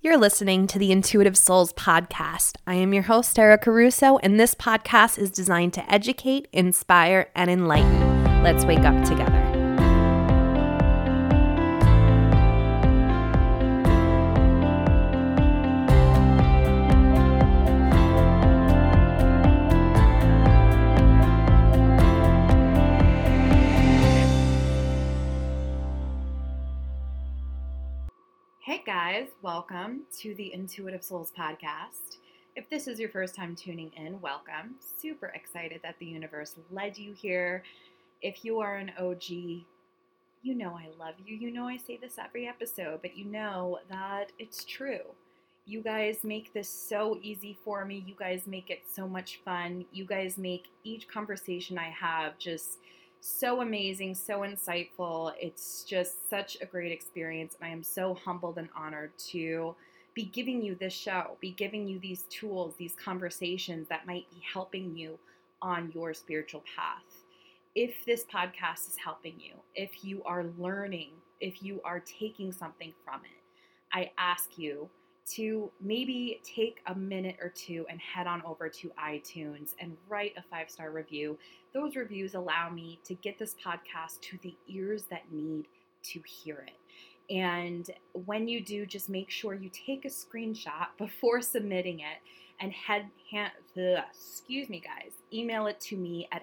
You're listening to the Intuitive Souls podcast. I am your host, Erica Russo, and this podcast is designed to educate, inspire, and enlighten. Let's wake up together. Hey guys, welcome to the Intuitive Souls podcast. If this is your first time tuning in, welcome. Super excited that the universe led you here. If you are an OG, you know I love you. You know I say this every episode, but you know that it's true. You guys make this so easy for me. You guys make it so much fun. You guys make each conversation I have just so amazing, so insightful. It's just such a great experience, and I am so humbled and honored to be giving you this show, be giving you these tools, these conversations that might be helping you on your spiritual path. If this podcast is helping you, if you are learning, if you are taking something from it, I ask you to maybe take a minute or two and head on over to iTunes and write a 5-star review. Those reviews allow me to get this podcast to the ears that need to hear it. And when you do, just make sure you take a screenshot before submitting it and email it to me at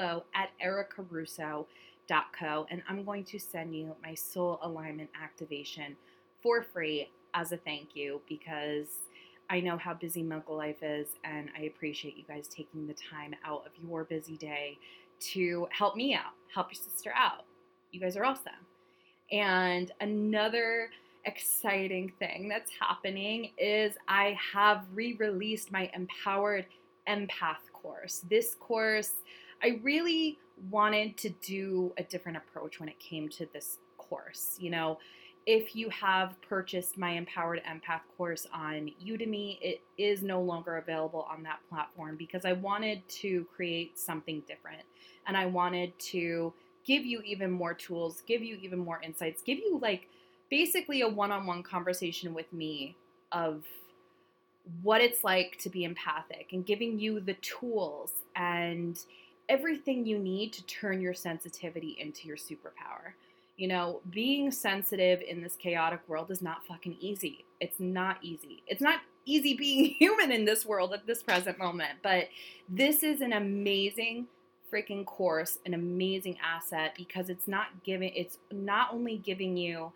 hello@ericarusso.co, and I'm going to send you my soul alignment activation for free as a thank you, because I know how busy Milk Life is, and I appreciate you guys taking the time out of your busy day to help me out, help your sister out. You guys are awesome. And another exciting thing that's happening is I have re-released my Empowered Empath course. This course, I really wanted to do a different approach when it came to this course. You know, if you have purchased my Empowered Empath course on Udemy, it is no longer available on that platform because I wanted to create something different. And I wanted to give you even more tools, give you even more insights, give you like basically a one-on-one conversation with me of what it's like to be empathic, and giving you the tools and everything you need to turn your sensitivity into your superpower. You know, being sensitive in this chaotic world is not fucking easy. It's not easy. It's not easy being human in this world at this present moment. But this is an amazing freaking course, an amazing asset, because it's not only giving you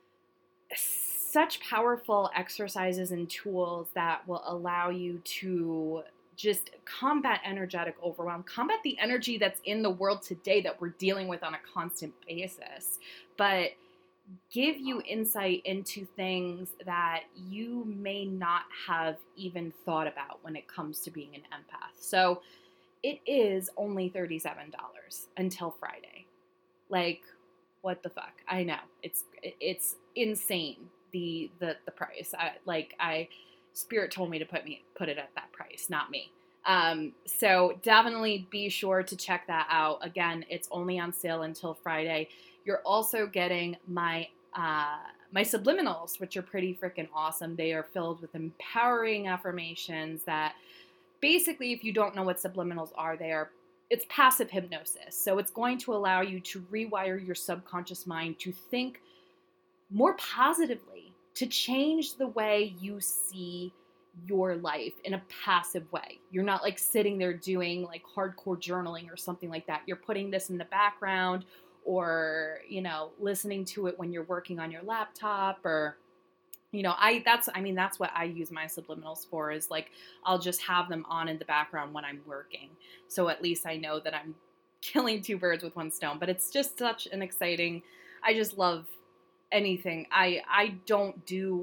such powerful exercises and tools that will allow you to just combat energetic overwhelm, combat the energy that's in the world today that we're dealing with on a constant basis, but give you insight into things that you may not have even thought about when it comes to being an empath. So it is only $37 until Friday. Like, what the fuck? I know it's insane, the price. Spirit told me to put it at that price, not me. So definitely be sure to check that out. Again, it's only on sale until Friday. You're also getting my subliminals, which are pretty freaking awesome. They are filled with empowering affirmations that basically, if you don't know what subliminals are, it's passive hypnosis. So it's going to allow you to rewire your subconscious mind to think more positively, to change the way you see your life in a passive way. You're not like sitting there doing like hardcore journaling or something like that. You're putting this in the background, or, you know, listening to it when you're working on your laptop, or, you know, that's what I use my subliminals for, is like, I'll just have them on in the background when I'm working. So at least I know that I'm killing two birds with one stone. But it's just such an exciting, I just love anything. I don't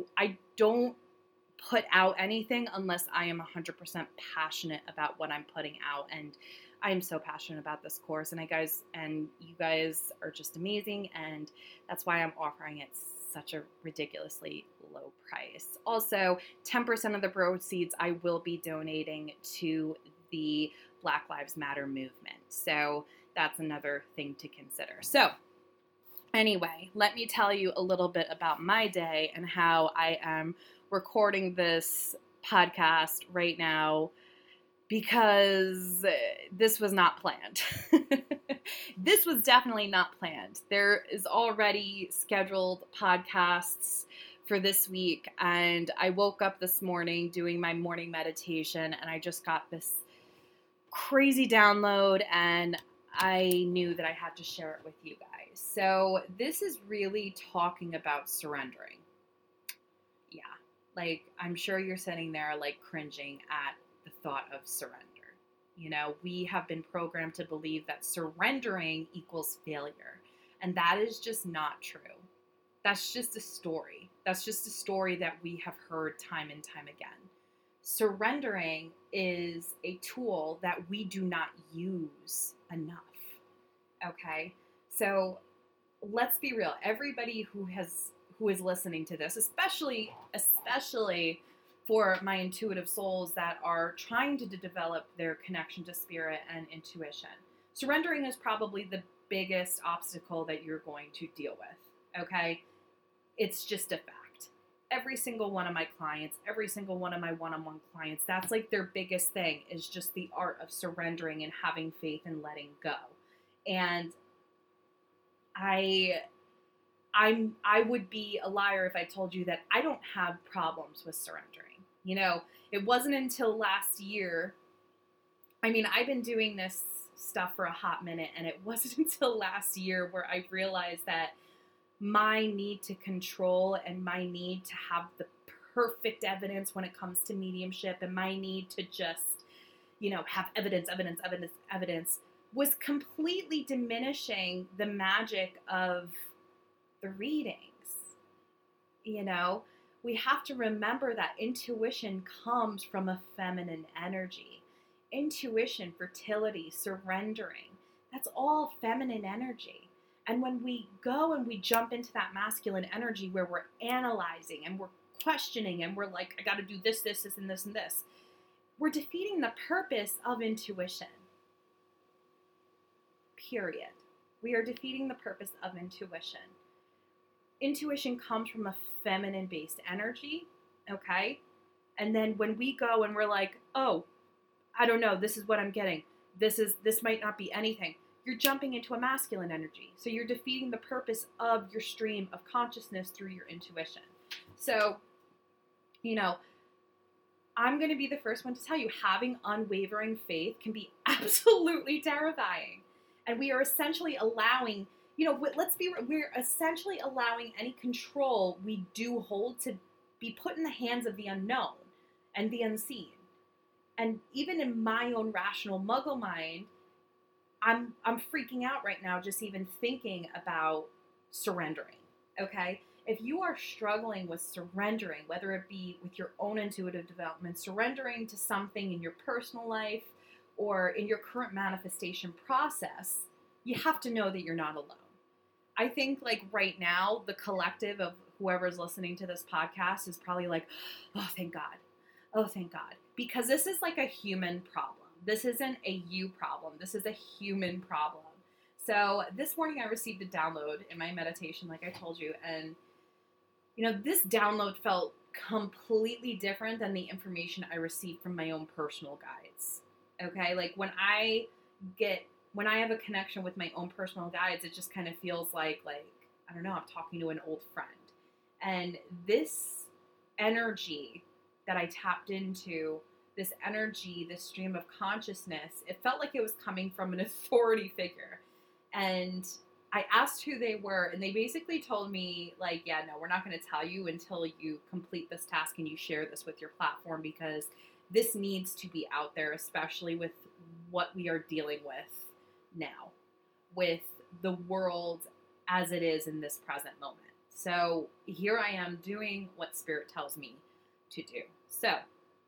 put out anything unless I am 100% passionate about what I'm putting out. And I am so passionate about this course, and you guys are just amazing. And that's why I'm offering it such a ridiculously low price. Also, 10% of the proceeds I will be donating to the Black Lives Matter movement. So that's another thing to consider. So anyway, let me tell you a little bit about my day and how I am recording this podcast right now because this was not planned. This was definitely not planned. There is already scheduled podcasts for this week, and I woke up this morning doing my morning meditation, and I just got this crazy download, and I knew that I had to share it with you guys. So this is really talking about surrendering. Yeah, like I'm sure you're sitting there like cringing at the thought of surrender. You know, we have been programmed to believe that surrendering equals failure, and that is just not true. That's just a story. That's just a story that we have heard time and time again. Surrendering is a tool that we do not use enough. Okay? So let's be real. Everybody who is listening to this, especially for my intuitive souls that are trying to develop their connection to spirit and intuition, surrendering is probably the biggest obstacle that you're going to deal with. Okay? It's just a fact. Every single one of my clients, every single one of my one-on-one clients, that's like their biggest thing, is just the art of surrendering and having faith and letting go. And I would be a liar if I told you that I don't have problems with surrendering. You know, it wasn't until last year. I mean, I've been doing this stuff for a hot minute, and it wasn't until last year where I realized that my need to control and my need to have the perfect evidence when it comes to mediumship and my need to just, you know, have evidence was completely diminishing the magic of the readings. You know, we have to remember that intuition comes from a feminine energy. Intuition, fertility, surrendering, that's all feminine energy. And when we go and we jump into that masculine energy where we're analyzing and we're questioning and we're like, I got to do this, and this, we're defeating the purpose of intuition. Period. We are defeating the purpose of intuition. Intuition comes from a feminine-based energy, okay? And then when we go and we're like, oh, I don't know, this is what I'm getting. This might not be anything. You're jumping into a masculine energy. So you're defeating the purpose of your stream of consciousness through your intuition. So, you know, I'm going to be the first one to tell you, having unwavering faith can be absolutely terrifying. And we are essentially allowing, you know, we're essentially allowing any control we do hold to be put in the hands of the unknown and the unseen. And even in my own rational muggle mind, I'm freaking out right now just even thinking about surrendering, okay? If you are struggling with surrendering, whether it be with your own intuitive development, surrendering to something in your personal life or in your current manifestation process, you have to know that you're not alone. I think like right now, the collective of whoever's listening to this podcast is probably like, oh, thank God. Oh, thank God. Because this is like a human problem. This isn't a you problem. This is a human problem. So this morning I received a download in my meditation, like I told you. And, you know, this download felt completely different than the information I received from my own personal guides. Okay? Like when I have a connection with my own personal guides, it just kind of feels like, I don't know, I'm talking to an old friend. And this energy that I tapped into, this energy, this stream of consciousness, it felt like it was coming from an authority figure. And I asked who they were, and they basically told me, like, yeah, no, we're not going to tell you until you complete this task and you share this with your platform, because this needs to be out there, especially with what we are dealing with now, with the world as it is in this present moment. So here I am doing what Spirit tells me to do. So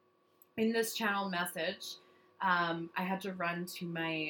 in this channel message, I had to run to my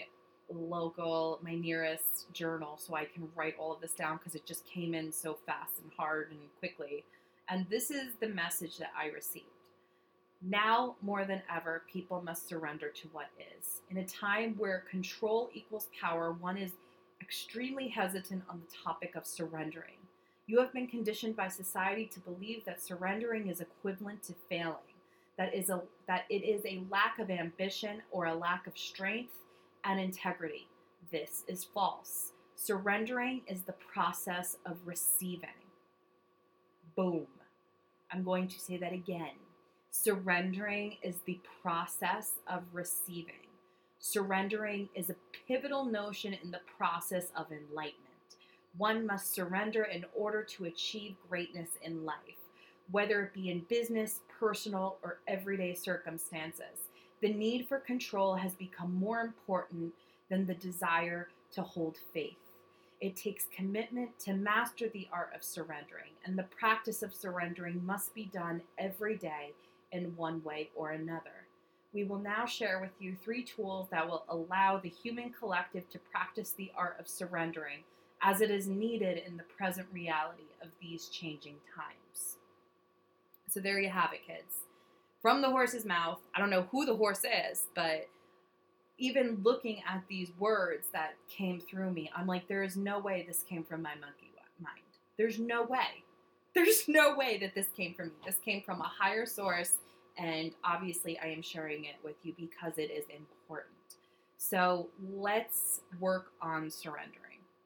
nearest journal so I can write all of this down, because it just came in so fast and hard and quickly. And this is the message that I received. Now more than ever, people must surrender to what is. In a time where control equals power, one is extremely hesitant on the topic of surrendering. You have been conditioned by society to believe that surrendering is equivalent to failing, that it is a lack of ambition or a lack of strength and integrity. This is false. Surrendering is the process of receiving. Boom. I'm going to say that again. Surrendering is the process of receiving. Surrendering is a pivotal notion in the process of enlightenment. One must surrender in order to achieve greatness in life, whether it be in business, personal, or everyday circumstances. The need for control has become more important than the desire to hold faith. It takes commitment to master the art of surrendering, and the practice of surrendering must be done every day in one way or another. We will now share with you 3 tools that will allow the human collective to practice the art of surrendering as it is needed in the present reality of these changing times. So there you have it, kids. From the horse's mouth. I don't know who the horse is, but even looking at these words that came through me, I'm like, there is no way this came from my monkey mind. There's no way. There's no way that this came from me. This came from a higher source, and obviously I am sharing it with you because it is important. So let's work on surrendering.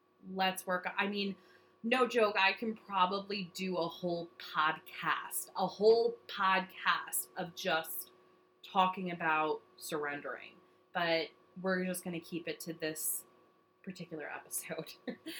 No joke, I can probably do a whole podcast of just talking about surrendering, but we're just going to keep it to this particular episode.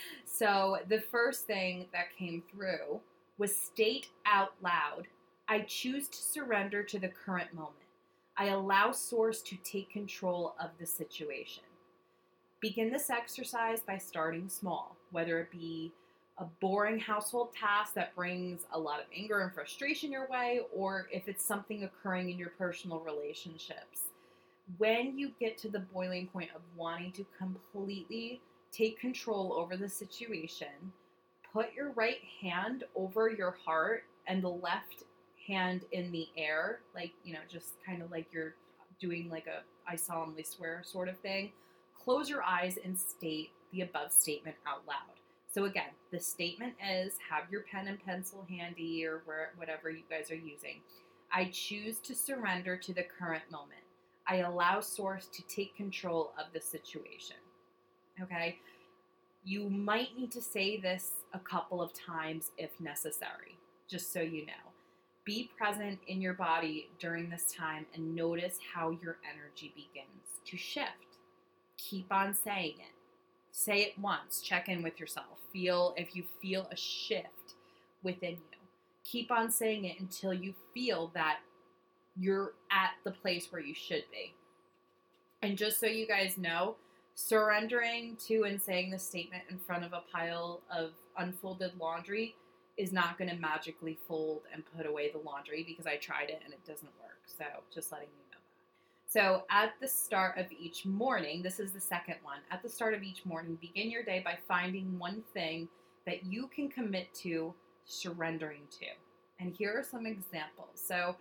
So the first thing that came through was state out loud, I choose to surrender to the current moment. I allow Source to take control of the situation. Begin this exercise by starting small, whether it be a boring household task that brings a lot of anger and frustration your way, or if it's something occurring in your personal relationships. When you get to the boiling point of wanting to completely take control over the situation, put your right hand over your heart and the left hand in the air, just kind of like you're doing like a I solemnly swear sort of thing. Close your eyes and state the above statement out loud. So again, the statement is, have your pen and pencil handy or whatever you guys are using. I choose to surrender to the current moment. I allow Source to take control of the situation. Okay? You might need to say this a couple of times if necessary, just so you know. Be present in your body during this time and notice how your energy begins to shift. Keep on saying it. Say it once. Check in with yourself. Feel if you feel a shift within you. Keep on saying it until you feel that you're at the place where you should be. And just so you guys know, surrendering to and saying the statement in front of a pile of unfolded laundry is not going to magically fold and put away the laundry, because I tried it and it doesn't work. So just letting you know that. So at the start of each morning, this is the second one. At the start of each morning, begin your day by finding one thing that you can commit to surrendering to. And here are some examples. So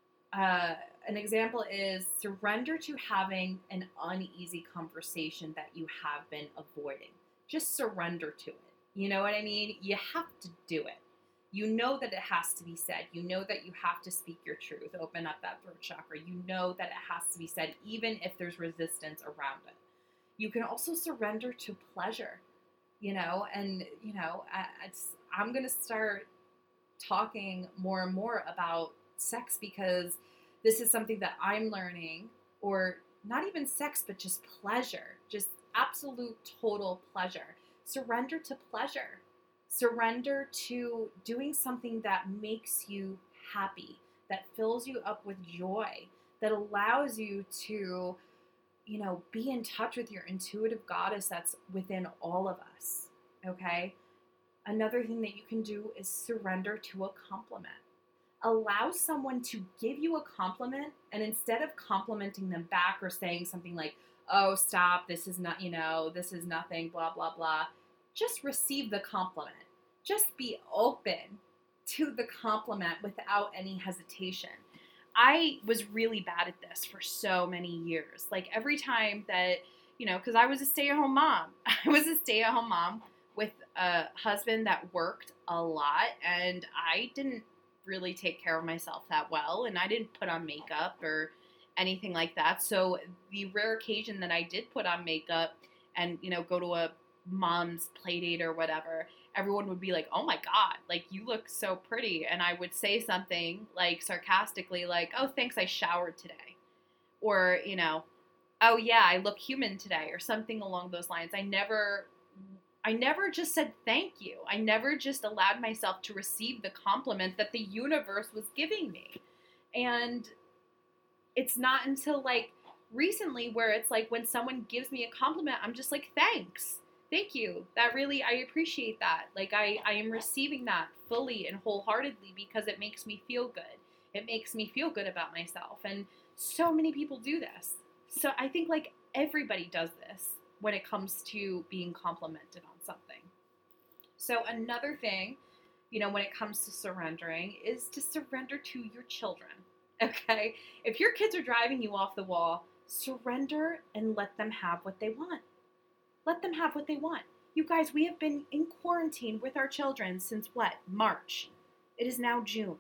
an example is surrender to having an uneasy conversation that you have been avoiding. Just surrender to it. You know what I mean? You have to do it. You know that it has to be said. You know that you have to speak your truth. Open up that throat chakra. You know that it has to be said, even if there's resistance around it. You can also surrender to pleasure, and, I'm going to start talking more and more about sex, because this is something that I'm learning, or not even sex, but just pleasure, just absolute total pleasure. Surrender to pleasure. Surrender to doing something that makes you happy, that fills you up with joy, that allows you to, be in touch with your intuitive goddess that's within all of us, okay? Another thing that you can do is surrender to a compliment. Allow someone to give you a compliment, and instead of complimenting them back or saying something like, oh, stop, this is not, this is nothing, blah, blah, blah, just receive the compliment. Just be open to the compliment without any hesitation. I was really bad at this for so many years. Like every time that, because I was a stay-at-home mom. I was a stay-at-home mom with a husband that worked a lot, and I didn't really take care of myself that well, and I didn't put on makeup or anything like that. So the rare occasion that I did put on makeup and, go to a mom's play date or whatever, everyone would be like, "Oh my God, like you look so pretty." And I would say something like sarcastically, like, "Oh, thanks, I showered today." Or, "Oh yeah, I look human today," or something along those lines. I never just said thank you. I never just allowed myself to receive the compliment that the universe was giving me. And it's not until like recently where it's like when someone gives me a compliment, I'm just like, thanks. Thank you. I appreciate that. Like I am receiving that fully and wholeheartedly because it makes me feel good. It makes me feel good about myself. And so many people do this. So I think like everybody does this when it comes to being complimented on something. So another thing, when it comes to surrendering is to surrender to your children. Okay? If your kids are driving you off the wall, surrender and let them have what they want. Let them have what they want. You guys, we have been in quarantine with our children since what? March. It is now June.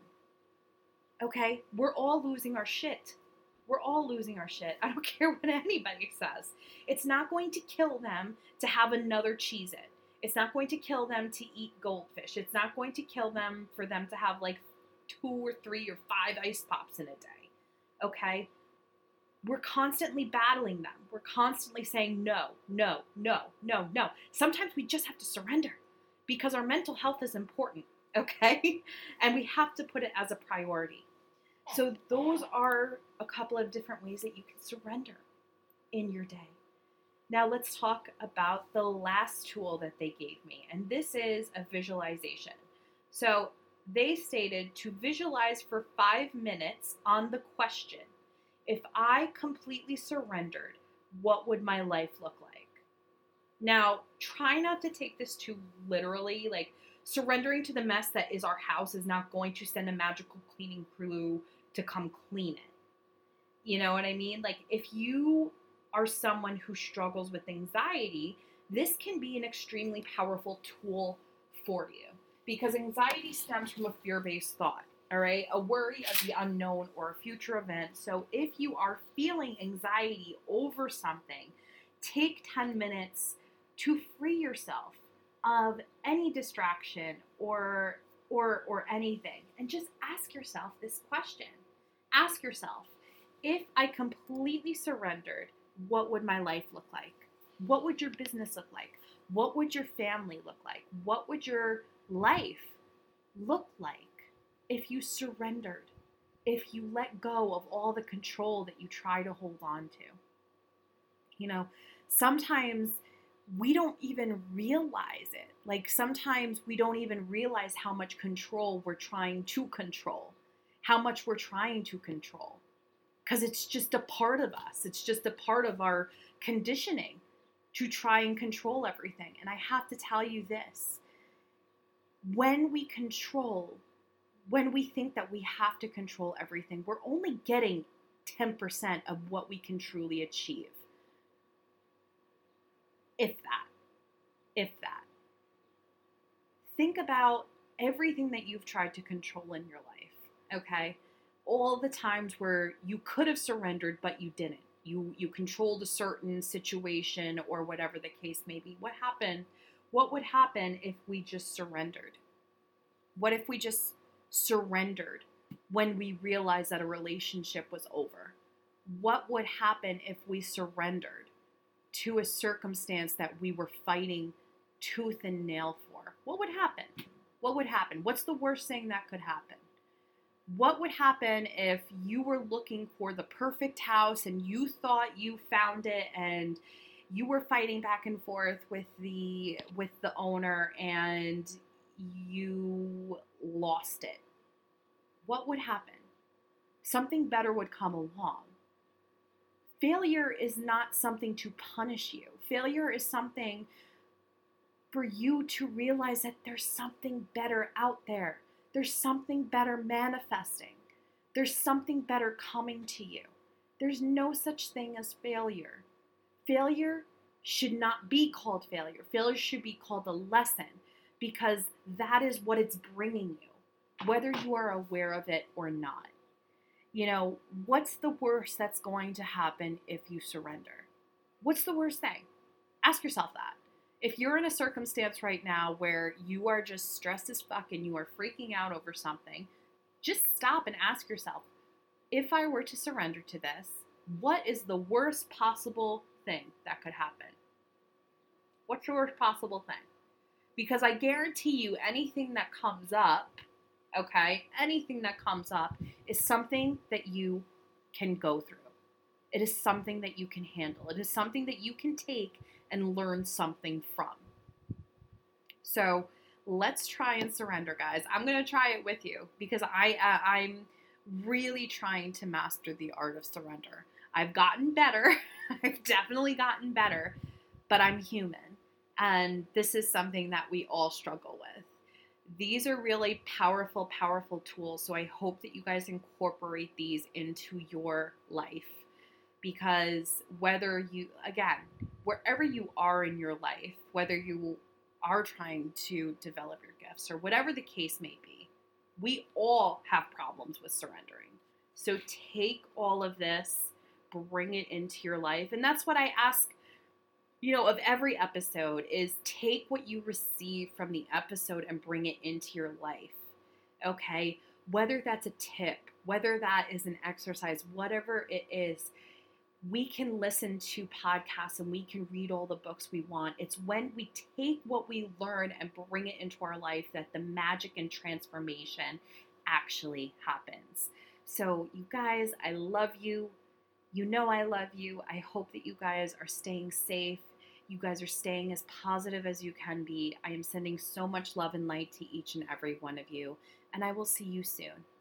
Okay? We're all losing our shit. We're all losing our shit. I don't care what anybody says. It's not going to kill them to have another Cheez-It. It's not going to kill them to eat goldfish. It's not going to kill them for them to have like 2 or 3 or 5 ice pops in a day. Okay? We're constantly battling them. We're constantly saying no, no, no, no, no. Sometimes we just have to surrender because our mental health is important, okay? And we have to put it as a priority. So those are a couple of different ways that you can surrender in your day. Now let's talk about the last tool that they gave me, and this is a visualization. So they stated to visualize for 5 minutes on the question, if I completely surrendered, what would my life look like? Now, try not to take this too literally. Like, surrendering to the mess that is our house is not going to send a magical cleaning crew to come clean it. You know what I mean? Like, if you are someone who struggles with anxiety, this can be an extremely powerful tool for you because anxiety stems from a fear-based thought. All right, a worry of the unknown or a future event. So if you are feeling anxiety over something, take 10 minutes to free yourself of any distraction or anything, and just ask yourself this question. Ask yourself, if I completely surrendered, what would my life look like? What would your business look like? What would your family look like? What would your life look like if you surrendered? If you let go of all the control that you try to hold on to? Sometimes we don't even realize it. Like sometimes we don't even realize how much control we're trying to control, how much we're trying to control. Because it's just a part of us. It's just a part of our conditioning to try and control everything. And I have to tell you this. When we think that we have to control everything, we're only getting 10% of what we can truly achieve. If that. Think about everything that you've tried to control in your life, okay? All the times where you could have surrendered, but you didn't. You controlled a certain situation or whatever the case may be. What happened? What would happen if we just surrendered? What if we just surrendered when we realized that a relationship was over? What would happen if we surrendered to a circumstance that we were fighting tooth and nail for? What would happen? What would happen? What's the worst thing that could happen? What would happen if you were looking for the perfect house and you thought you found it and you were fighting back and forth with the owner and you lost it? What would happen? Something better would come along. Failure is not something to punish you. Failure is something for you to realize that there's something better out there. There's something better manifesting. There's something better coming to you. There's no such thing as failure. Failure should not be called failure. Failure should be called a lesson, because that is what it's bringing you, whether you are aware of it or not. You know, what's the worst that's going to happen if you surrender? What's the worst thing? Ask yourself that. If you're in a circumstance right now where you are just stressed as fuck and you are freaking out over something, just stop and ask yourself, if I were to surrender to this, what is the worst possible thing that could happen? What's the worst possible thing? Because I guarantee you anything that comes up, okay, anything that comes up is something that you can go through. It is something that you can handle. It is something that you can take and learn something from. So let's try and surrender, guys. I'm going to try it with you because I'm really trying to master the art of surrender. I've gotten better. I've definitely gotten better, but I'm human. And this is something that we all struggle with. These are really powerful, powerful tools. So I hope that you guys incorporate these into your life. Because whether you, again, wherever you are in your life, whether you are trying to develop your gifts or whatever the case may be, we all have problems with surrendering. So take all of this, bring it into your life. And that's what I ask, of every episode, is take what you receive from the episode and bring it into your life. Okay? Whether that's a tip, whether that is an exercise, whatever it is, we can listen to podcasts and we can read all the books we want. It's when we take what we learn and bring it into our life that the magic and transformation actually happens. So you guys, I love you. You know I love you. I hope that you guys are staying safe. You guys are staying as positive as you can be. I am sending so much love and light to each and every one of you, and I will see you soon.